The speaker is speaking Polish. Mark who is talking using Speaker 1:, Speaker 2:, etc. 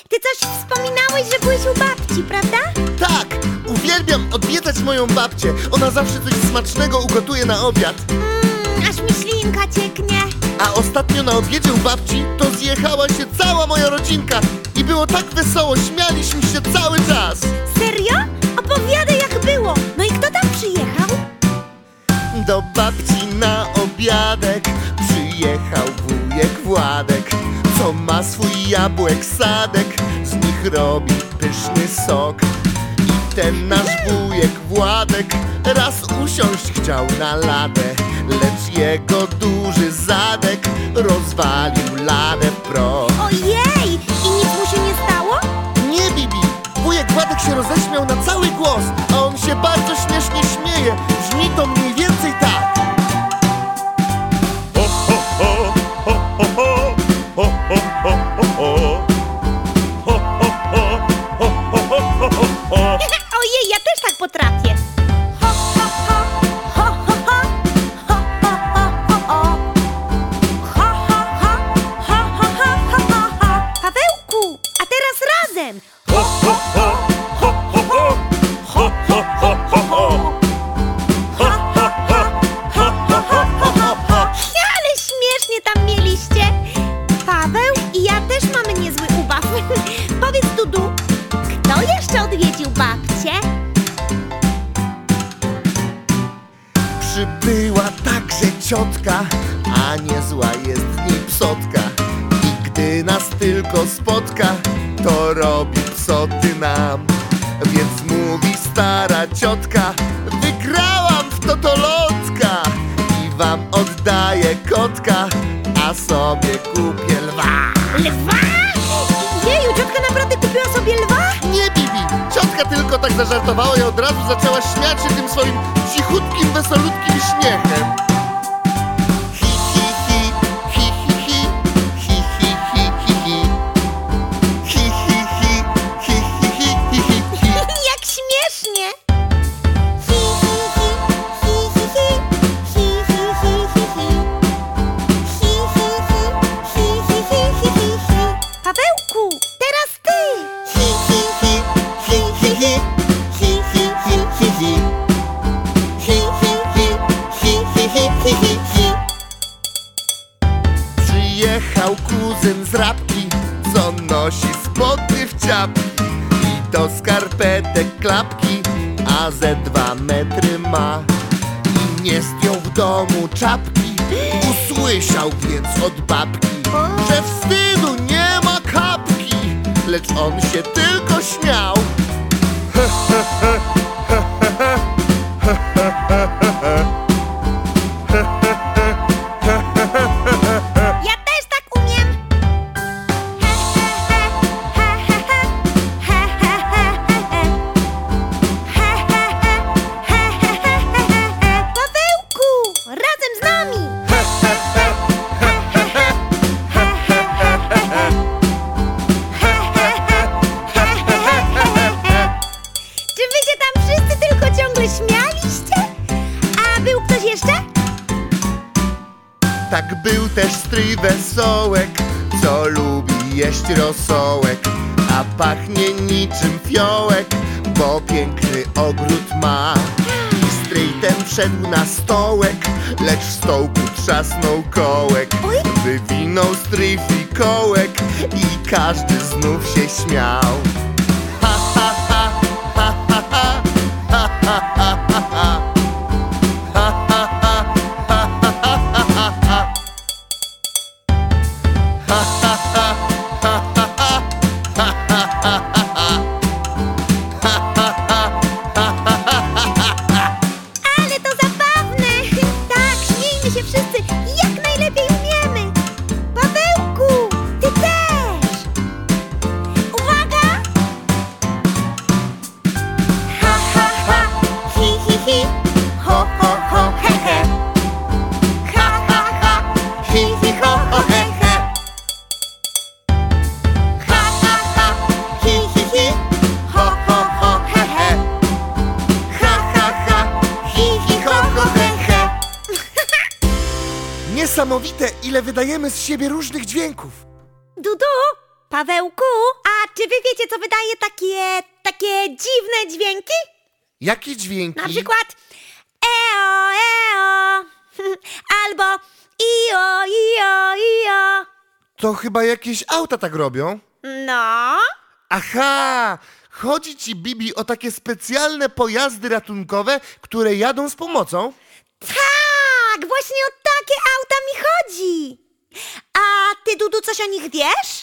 Speaker 1: ty coś wspominałeś, że byłeś u babci, prawda?
Speaker 2: Tak, uwielbiam odwiedzać moją babcię. Ona zawsze coś smacznego ugotuje na obiad.
Speaker 1: Aż mi ślinka cieknie.
Speaker 2: A ostatnio na obiedzie u babci to zjechała się cała moja rodzinka. I było tak wesoło, śmialiśmy się cały czas.
Speaker 1: Serio? Opowiadaj, jak było. No i kto tam przyjechał?
Speaker 2: Do babci na obiadek przyjechał wujek Władek, co ma swój jabłek sadek, z nich robi pyszny sok. I ten nasz wujek Władek raz usiąść chciał na ladę, lecz jego duży zadek rozwalił ladę w proch.
Speaker 1: Ojej! I nic mu się nie stało?
Speaker 2: Nie, Bibi! Wujek Władek się roześmiał na cały głos, a on się bardzo śmiesznie śmieje. Brzmi to mniej więcej tak.
Speaker 1: Ojej, ja też tak potrafię. Ho, ho, ho, ho, ho, ho, ho, ho, ho, ho. Ho, ho, ho, ho, ho, ho, ho, ho. Pawełku, a teraz razem. Ho, ho, ho, ho, ho, ho. Ho, ho, ho, ho, ho. Ho, ho, ho, ho, ho, ho, ho, ho. Ale śmiesznie tam mieliście. Paweł i ja też mamy niezły ubaw. Powiedz, Dudu, kto jeszcze odwiedził babcię?
Speaker 2: Przybyła także ciotka, a niezła jest w niej psotka. I gdy nas tylko spotka, to robi psoty nam. Więc mówi stara ciotka: wygrałam w totolotka i wam oddaję kotka, a sobie kupię lwa.
Speaker 1: Lwa? Jeju, ciotka naprawdę kupiła sobie lwa?
Speaker 2: Nie, Bibi! Ciotka tylko tak zażartowała i od razu zaczęła śmiać się tym swoim cichutkim, wesolutkim śmiechem. Hi, hi, hi, hi, hi, hi, hi, hi, hi, hi, hi. Hi, hi, hi, hi, hi, hi, hi, hi, hi.
Speaker 1: Jak śmiesznie! Hi, hi, hi, hi, hi, hi, hi, hi, hi, hi, hi. Hi, hi, hi, hi, hi, hi, hi, hi, hi. Pawełku, teraz ty!
Speaker 2: Hi, hi, hi, hi, hi, hi, hi, hi, hi, hi, hi. Hi, hi, hi, hi, hi, hi, hi, hi, hi. Przyjechał kuzyn z Rabki, co nosi spodnie w ciapki i do skarpetek klapki, a ze 2 metry ma. I nie zdjął w domu czapki, usłyszał więc od babki, że wstydu nie ma kapki, lecz on się tylko śmiał.
Speaker 1: Ja też tak umiem! He, he, he, he, he, he, he, he, he, he. He, he, he, he, he, he, he, he. Pawełku, razem z nami! Czy wy się tam wszyscy tylko ciągle śmialiście? A był ktoś jeszcze?
Speaker 2: Tak był też stryj Wesołek, co lubi jeść rosołek, a pachnie niczym fiołek, bo piękny ogród ma. I stryj ten wszedł na stołek, lecz w stołku trzasnął kołek.
Speaker 1: Oj.
Speaker 2: Wywinął stryj fikołek i każdy znów się śmiał. Ha, ha, ha, ha, ha, ha, ha, ha, ha, ha, ha. Ha, ha, ha, ha, ha, ha, ha, ha. Ha, ha, ha, ha, ha, ha, ha, ha, ha, ha. Ha, ha, ha, ha, ha, ha, ha.
Speaker 1: Ale to zabawne! Tak, śmiejmy się wszyscy jak najlepiej umiemy! Pawełku, ty też! Uwaga! Ha, ha, ha, hi, hi, hi, ho, ho, ho, he, he. Ha, ha, ha, hi, hi, ho, ho, he, he. Ha, ha, ha, hi, hi, hi, ho, ho, ho, he, he. Ha, ha, ha, hi, hi, ho, ho, he, he.
Speaker 2: Niesamowite, ile wydajemy z siebie różnych dźwięków.
Speaker 1: Dudu, Pawełku, a czy wy wiecie, co wydaje takie dziwne dźwięki?
Speaker 2: Jakie dźwięki?
Speaker 1: Na przykład eo, eo, albo io, io, io.
Speaker 2: To chyba jakieś auta tak robią.
Speaker 1: No,
Speaker 2: Aha! Chodzi ci, Bibi, o takie specjalne pojazdy ratunkowe, które jadą z pomocą?
Speaker 1: tak, właśnie o takie auta mi chodzi. A ty, Dudu, coś o nich wiesz?